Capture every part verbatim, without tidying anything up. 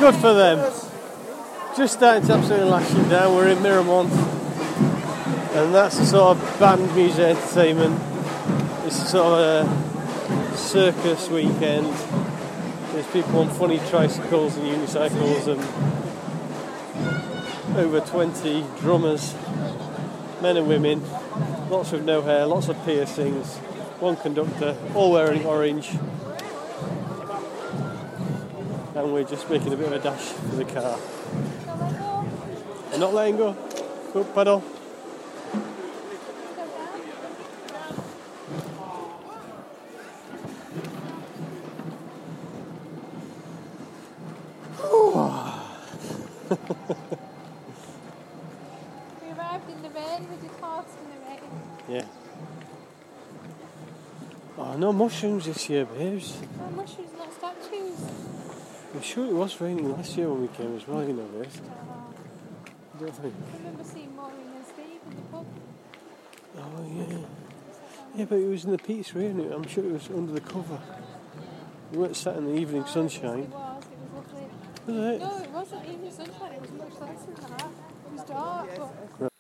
Good for them. Just starting to absolutely lash them down. We're in Miramont, and that's the sort of band music entertainment. It's a sort of a circus weekend. There's people on funny tricycles and unicycles, and over twenty drummers, men and women, lots with no hair, lots of piercings, one conductor, all wearing orange. And we're just making a bit of a dash for the car. I'm not letting go. Go, pedal. We arrived in the rain with your horse in the rain. Yeah. Oh, no mushrooms this year, babes. No mushrooms, not statues. I'm sure it was raining last year when we came as well, you know this. Oh. I don't think. I remember seeing Maureen and Steve in the pub. Oh, yeah. Yeah, but it was in the Pete's rain. I'm sure it was under the cover. We weren't sat in the evening sunshine. It was, it was lovely. Was it? No, it wasn't evening sunshine, it was much less than that. It was dark, but...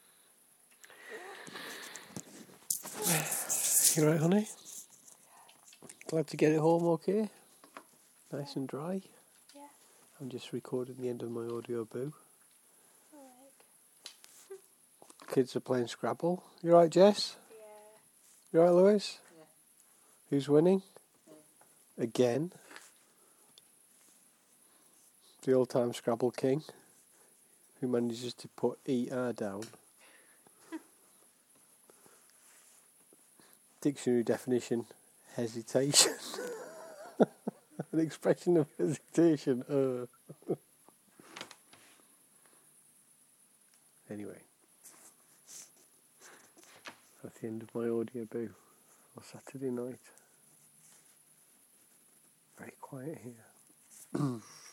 You right, honey? Glad to get it home okay? Nice and dry? Yeah. I'm just recording the end of my audio boo. Alright. Kids are playing Scrabble. You right, Jess? Yeah. You right, Lewis? Yeah. Who's winning? Yeah. Again? The old-time Scrabble king, who manages to put E R down. Dictionary definition, hesitation. An expression of hesitation. Uh. Anyway, that's the end of my audio boo for Saturday night. Very quiet here.